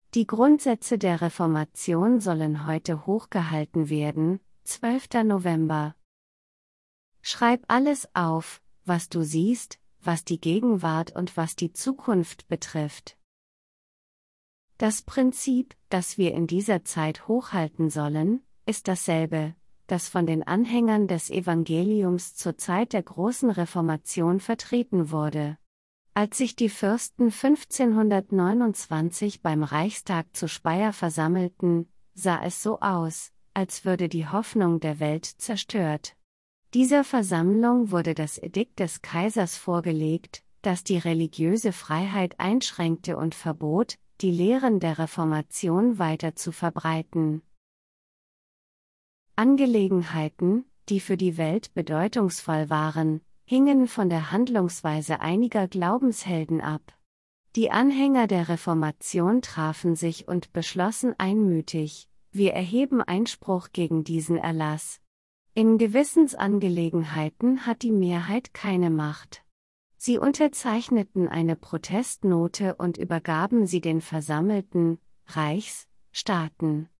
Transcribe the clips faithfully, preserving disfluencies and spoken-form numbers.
Die Grundsätze der Reformation sollen heute hochgehalten werden, zwölfter November. Schreib alles auf, was du siehst, was die Gegenwart und was die Zukunft betrifft. Das Prinzip, das wir in dieser Zeit hochhalten sollen, ist dasselbe, das von den Anhängern des Evangeliums zur Zeit der großen Reformation vertreten wurde. Als sich die Fürsten fünfzehnhundertneunundzwanzig beim Reichstag zu Speyer versammelten, sah es so aus, als würde die Hoffnung der Welt zerstört. Dieser Versammlung wurde das Edikt des Kaisers vorgelegt, das die religiöse Freiheit einschränkte und verbot, die Lehren der Reformation weiter zu verbreiten. Angelegenheiten, die für die Welt bedeutungsvoll waren, hingen von der Handlungsweise einiger Glaubenshelden ab. Die Anhänger der Reformation trafen sich und beschlossen einmütig: Wir erheben Einspruch gegen diesen Erlass. In Gewissensangelegenheiten hat die Mehrheit keine Macht. Sie unterzeichneten eine Protestnote und übergaben sie den versammelten Reichsstaaten.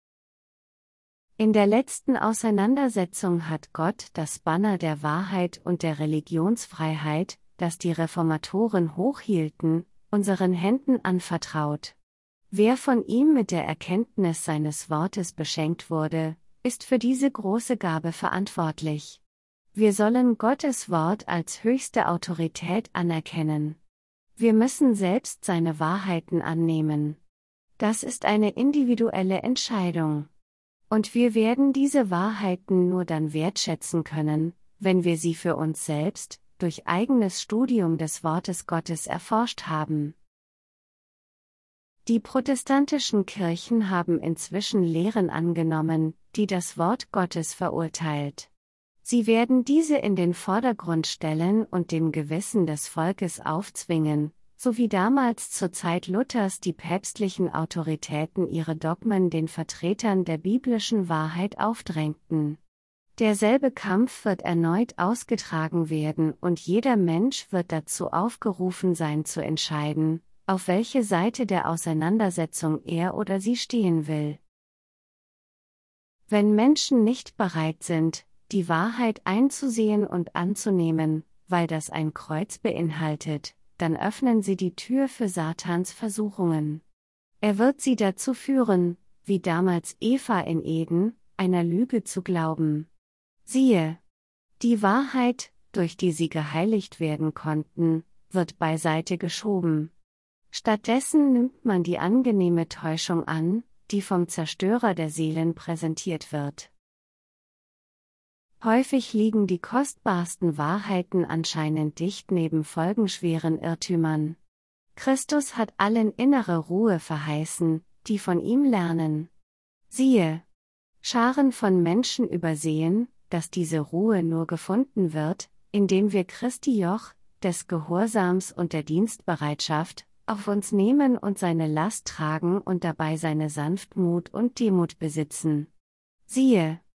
In der letzten Auseinandersetzung hat Gott das Banner der Wahrheit und der Religionsfreiheit, das die Reformatoren hochhielten, unseren Händen anvertraut. Wer von ihm mit der Erkenntnis seines Wortes beschenkt wurde, ist für diese große Gabe verantwortlich. Wir sollen Gottes Wort als höchste Autorität anerkennen. Wir müssen selbst seine Wahrheiten annehmen. Das ist eine individuelle Entscheidung. Und wir werden diese Wahrheiten nur dann wertschätzen können, wenn wir sie für uns selbst, durch eigenes Studium des Wortes Gottes erforscht haben. Die protestantischen Kirchen haben inzwischen Lehren angenommen, die das Wort Gottes verurteilt. Sie werden diese in den Vordergrund stellen und dem Gewissen des Volkes aufzwingen, so wie damals zur Zeit Luthers die päpstlichen Autoritäten ihre Dogmen den Vertretern der biblischen Wahrheit aufdrängten. Derselbe Kampf wird erneut ausgetragen werden und jeder Mensch wird dazu aufgerufen sein zu entscheiden, auf welche Seite der Auseinandersetzung er oder sie stehen will. Wenn Menschen nicht bereit sind, die Wahrheit einzusehen und anzunehmen, weil das ein Kreuz beinhaltet, dann öffnen sie die Tür für Satans Versuchungen. Er wird sie dazu führen, wie damals Eva in Eden, einer Lüge zu glauben. Siehe, die Wahrheit, durch die sie geheiligt werden konnten, wird beiseite geschoben. Stattdessen nimmt man die angenehme Täuschung an, die vom Zerstörer der Seelen präsentiert wird. Häufig liegen die kostbarsten Wahrheiten anscheinend dicht neben folgenschweren Irrtümern. Christus hat allen innere Ruhe verheißen, die von ihm lernen. Siehe, Scharen von Menschen übersehen, dass diese Ruhe nur gefunden wird, indem wir Christi Joch, des Gehorsams und der Dienstbereitschaft, auf uns nehmen und seine Last tragen und dabei seine Sanftmut und Demut besitzen. Siehe,